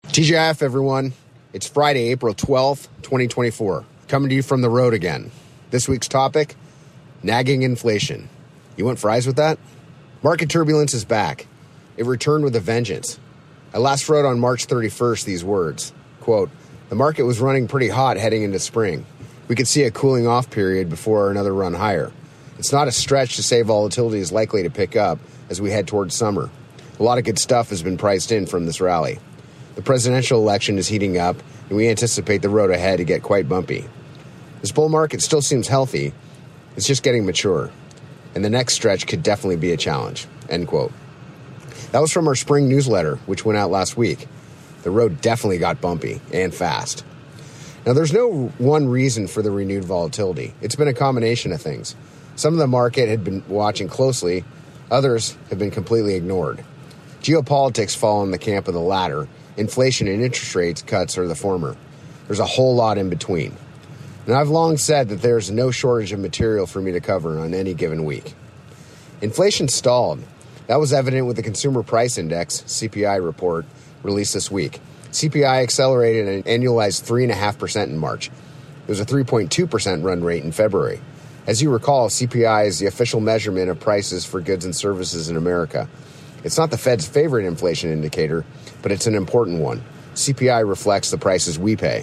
TGIF, everyone. It's Friday, April 12th, 2024. Coming to you from the road again. This week's topic, nagging inflation. You want fries with that? Market turbulence is back. It returned with a vengeance. I last wrote on March 31st these words, quote, "The market was running pretty hot heading into spring. We could see a cooling off period before another run higher. It's not a stretch to say volatility is likely to pick up as we head towards summer. A lot of good stuff has been priced in from this rally. The presidential election is heating up, and we anticipate the road ahead to get quite bumpy. This bull market still seems healthy. It's just getting mature, and the next stretch could definitely be a challenge," end quote. That was from our spring newsletter, which went out last week. The road definitely got bumpy and fast. Now, there's no one reason for the renewed volatility. It's been a combination of things. Some of the market had been watching closely. Others have been completely ignored. Geopolitics fall in the camp of the latter. Inflation and interest rates cuts are the former. There's a whole lot in between. And I've long said that there's no shortage of material for me to cover on any given week. Inflation stalled. That was evident with the Consumer Price Index, CPI report, released this week. CPI accelerated an annualized 3.5% in March. It was a 3.2% run rate in February. As you recall, CPI is the official measurement of prices for goods and services in America. It's not the Fed's favorite inflation indicator, but it's an important one. CPI reflects the prices we pay.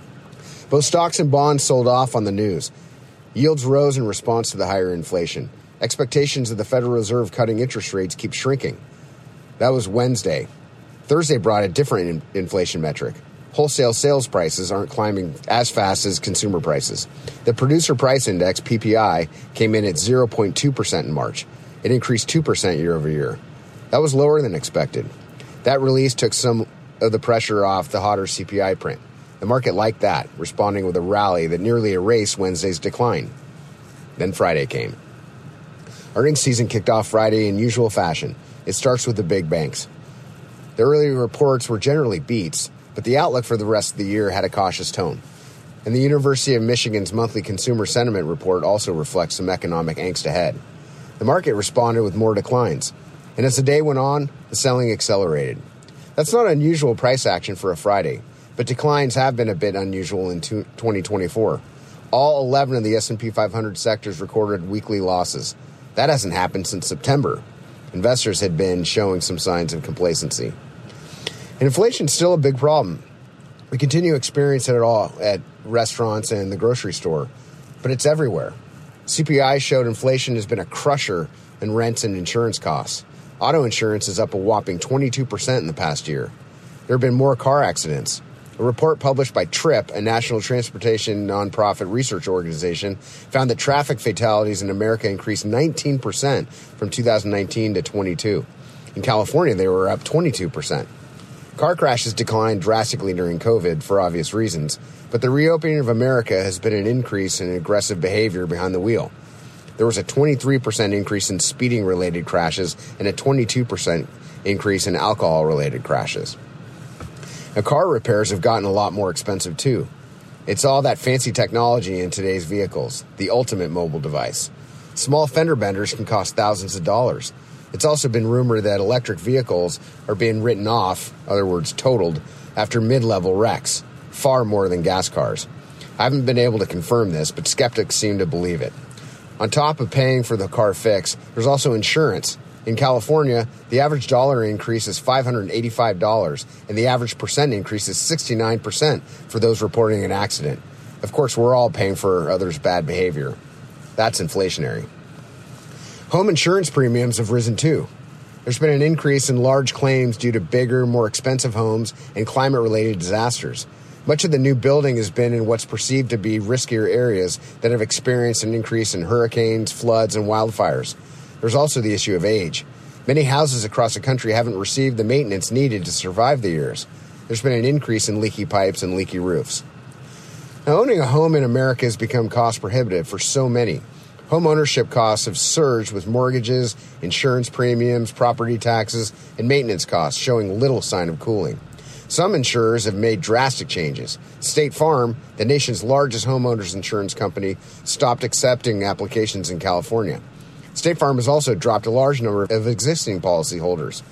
Both stocks and bonds sold off on the news. Yields rose in response to the higher inflation. Expectations of the Federal Reserve cutting interest rates keep shrinking. That was Wednesday. Thursday brought a different inflation metric. Wholesale sales prices aren't climbing as fast as consumer prices. The Producer Price Index, PPI, came in at 0.2% in March. It increased 2% year over year. That was lower than expected. That release took some of the pressure off the hotter CPI print. The market liked that, responding with a rally that nearly erased Wednesday's decline. Then Friday came. Earnings season kicked off Friday in usual fashion. It starts with the big banks. The early reports were generally beats, but the outlook for the rest of the year had a cautious tone. And the University of Michigan's monthly consumer sentiment report also reflects some economic angst ahead. The market responded with more declines. And as the day went on, the selling accelerated. That's not unusual price action for a Friday, but declines have been a bit unusual in 2024. All 11 of the S&P 500 sectors recorded weekly losses. That hasn't happened since September. Investors had been showing some signs of complacency. And inflation's still a big problem. We continue to experience it all at restaurants and the grocery store, but it's everywhere. CPI showed inflation has been a crusher in rents and insurance costs. Auto insurance is up a whopping 22% in the past year. There have been more car accidents. A report published by TRIP, a national transportation nonprofit research organization, found that traffic fatalities in America increased 19% from 2019 to 22. In California, they were up 22%. Car crashes declined drastically during COVID for obvious reasons, but the reopening of America has been an increase in aggressive behavior behind the wheel. There was a 23% increase in speeding-related crashes and a 22% increase in alcohol-related crashes. Now, car repairs have gotten a lot more expensive, too. It's all that fancy technology in today's vehicles, the ultimate mobile device. Small fender benders can cost thousands of dollars. It's also been rumored that electric vehicles are being written off, in other words, totaled, after mid-level wrecks, far more than gas cars. I haven't been able to confirm this, but skeptics seem to believe it. On top of paying for the car fix, there's also insurance. In California, the average dollar increase is $585, and the average percent increase is 69% for those reporting an accident. Of course, we're all paying for others' bad behavior. That's inflationary. Home insurance premiums have risen too. There's been an increase in large claims due to bigger, more expensive homes and climate-related disasters. Much of the new building has been in what's perceived to be riskier areas that have experienced an increase in hurricanes, floods, and wildfires. There's also the issue of age. Many houses across the country haven't received the maintenance needed to survive the years. There's been an increase in leaky pipes and leaky roofs. Now, owning a home in America has become cost prohibitive for so many. Home ownership costs have surged with mortgages, insurance premiums, property taxes, and maintenance costs showing little sign of cooling. Some insurers have made drastic changes. State Farm, the nation's largest homeowners insurance company, stopped accepting applications in California. State Farm has also dropped a large number of existing policyholders.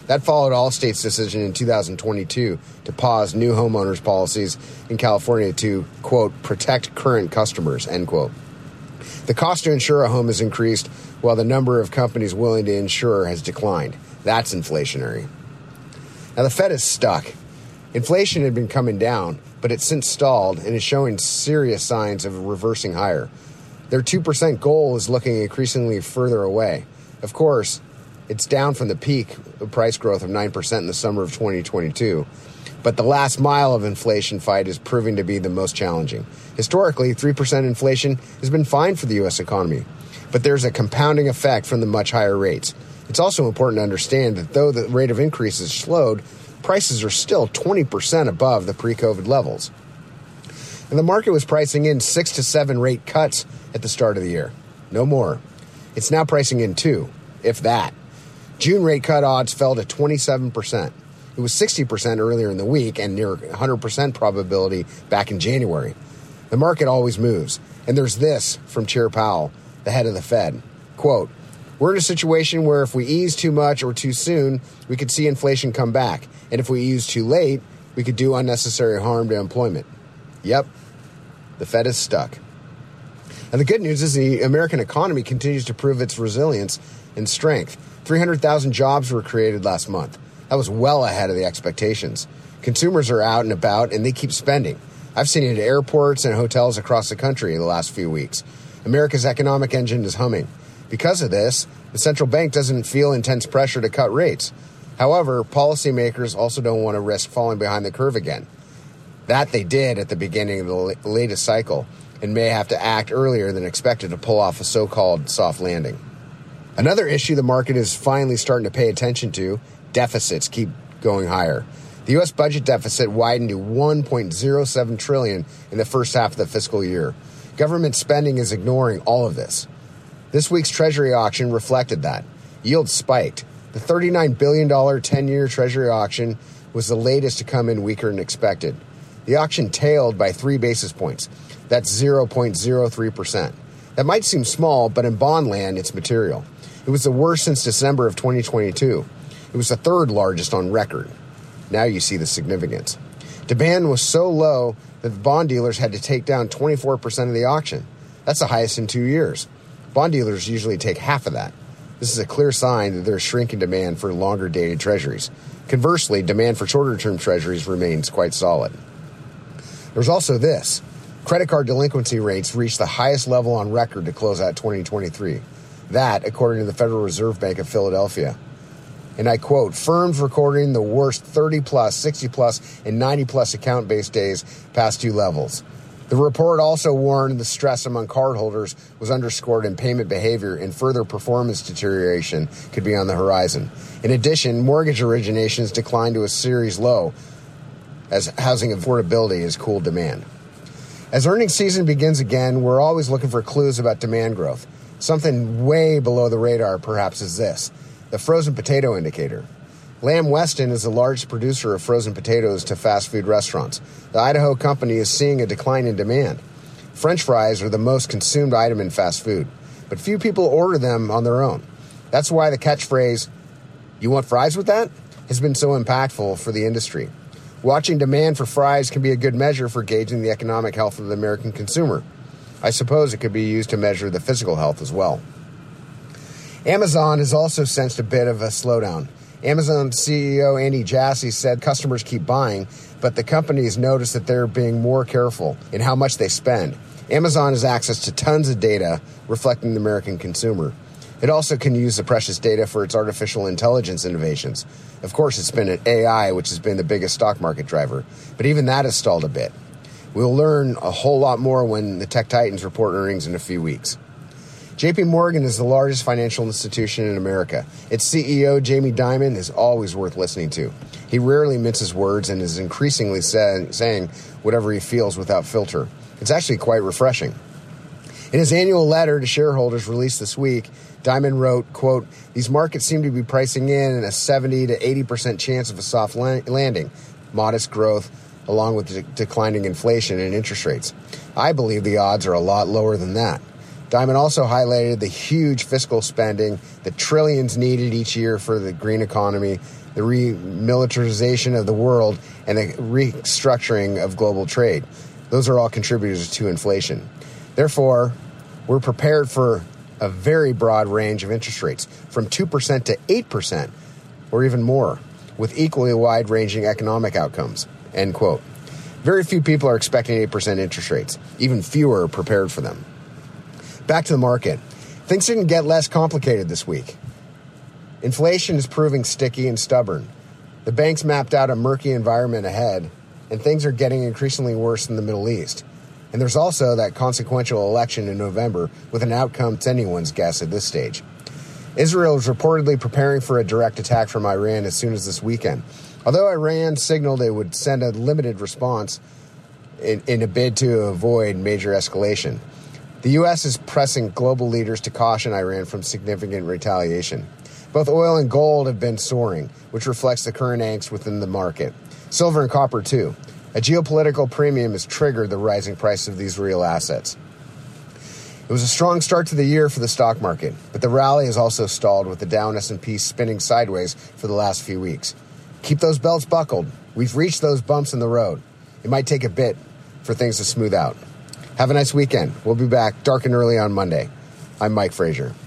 That followed Allstate's decision in 2022 to pause new homeowners policies in California to, quote, protect current customers, end quote. The cost to insure a home has increased while the number of companies willing to insure has declined. That's inflationary. Now, the Fed is stuck. Inflation had been coming down, but it's since stalled and is showing serious signs of reversing higher. Their 2% goal is looking increasingly further away. Of course, it's down from the peak of price growth of 9% in the summer of 2022. But the last mile of inflation fight is proving to be the most challenging. Historically, 3% inflation has been fine for the U.S. economy. But there's a compounding effect from the much higher rates. It's also important to understand that though the rate of increase has slowed, prices are still 20% above the pre-COVID levels. And the market was pricing in 6 to 7 rate cuts at the start of the year. No more. It's now pricing in 2, if that. June rate cut odds fell to 27%. It was 60% earlier in the week and near 100% probability back in January. The market always moves. And there's this from Chair Powell, the head of the Fed. Quote, we're in a situation where if we ease too much or too soon, we could see inflation come back. And if we ease too late, we could do unnecessary harm to employment. Yep, the Fed is stuck. And the good news is the American economy continues to prove its resilience and strength. 300,000 jobs were created last month. That was well ahead of the expectations. Consumers are out and about, and they keep spending. I've seen it at airports and hotels across the country in the last few weeks. America's economic engine is humming. Because of this, the central bank doesn't feel intense pressure to cut rates. However, policymakers also don't want to risk falling behind the curve again. That they did at the beginning of the latest cycle and may have to act earlier than expected to pull off a so-called soft landing. Another issue the market is finally starting to pay attention to, deficits keep going higher. The U.S. budget deficit widened to $1.07 trillion in the first half of the fiscal year. Government spending is ignoring all of this. This week's Treasury auction reflected that. Yields spiked. The $39 billion 10-year Treasury auction was the latest to come in weaker than expected. The auction tailed by 3 basis points. That's 0.03%. That might seem small, but in bond land, it's material. It was the worst since December of 2022. It was the third largest on record. Now you see the significance. Demand was so low that the bond dealers had to take down 24% of the auction. That's the highest in 2 years. Bond dealers usually take half of that. This is a clear sign that there's shrinking demand for longer-dated treasuries. Conversely, demand for shorter-term treasuries remains quite solid. There's also this. Credit card delinquency rates reached the highest level on record to close out 2023. That, according to the Federal Reserve Bank of Philadelphia. And I quote, firms recording the worst 30-plus, 60-plus, and 90-plus account-based days past 2 levels. The report also warned the stress among cardholders was underscored in payment behavior and further performance deterioration could be on the horizon. In addition, mortgage originations declined to a series low as housing affordability has cooled demand. As earnings season begins again, we're always looking for clues about demand growth. Something way below the radar, perhaps, is this, the frozen potato indicator. Lamb Weston is the largest producer of frozen potatoes to fast food restaurants. The Idaho company is seeing a decline in demand. French fries are the most consumed item in fast food, but few people order them on their own. That's why the catchphrase, "You want fries with that?" has been so impactful for the industry. Watching demand for fries can be a good measure for gauging the economic health of the American consumer. I suppose it could be used to measure the physical health as well. Amazon has also sensed a bit of a slowdown. Amazon CEO Andy Jassy said customers keep buying, but the company has noticed that they're being more careful in how much they spend. Amazon has access to tons of data reflecting the American consumer. It also can use the precious data for its artificial intelligence innovations. Of course, it's been an AI, which has been the biggest stock market driver, but even that has stalled a bit. We'll learn a whole lot more when the tech titans report earnings in a few weeks. JP Morgan is the largest financial institution in America. Its CEO, Jamie Dimon, is always worth listening to. He rarely minces words and is increasingly saying whatever he feels without filter. It's actually quite refreshing. In his annual letter to shareholders released this week, Dimon wrote, quote, "These markets seem to be pricing in a 70 to 80% chance of a soft landing, modest growth, along with declining inflation and interest rates. I believe the odds are a lot lower than that." Dimon also highlighted the huge fiscal spending, the trillions needed each year for the green economy, the remilitarization of the world, and the restructuring of global trade. Those are all contributors to inflation. Therefore, we're prepared for a very broad range of interest rates, from 2% to 8%, or even more, with equally wide-ranging economic outcomes, end quote. Very few people are expecting 8% interest rates. Even fewer are prepared for them. Back to the market. Things didn't get less complicated this week. Inflation is proving sticky and stubborn. The banks mapped out a murky environment ahead, and things are getting increasingly worse in the Middle East. And there's also that consequential election in November with an outcome it's anyone's guess at this stage. Israel is reportedly preparing for a direct attack from Iran as soon as this weekend. Although Iran signaled it would send a limited response in a bid to avoid major escalation. The U.S. is pressing global leaders to caution Iran from significant retaliation. Both oil and gold have been soaring, which reflects the current angst within the market. Silver and copper, too. A geopolitical premium has triggered the rising price of these real assets. It was a strong start to the year for the stock market, but the rally has also stalled with the Dow and S&P spinning sideways for the last few weeks. Keep those belts buckled. We've reached those bumps in the road. It might take a bit for things to smooth out. Have a nice weekend. We'll be back dark and early on Monday. I'm Mike Frazier.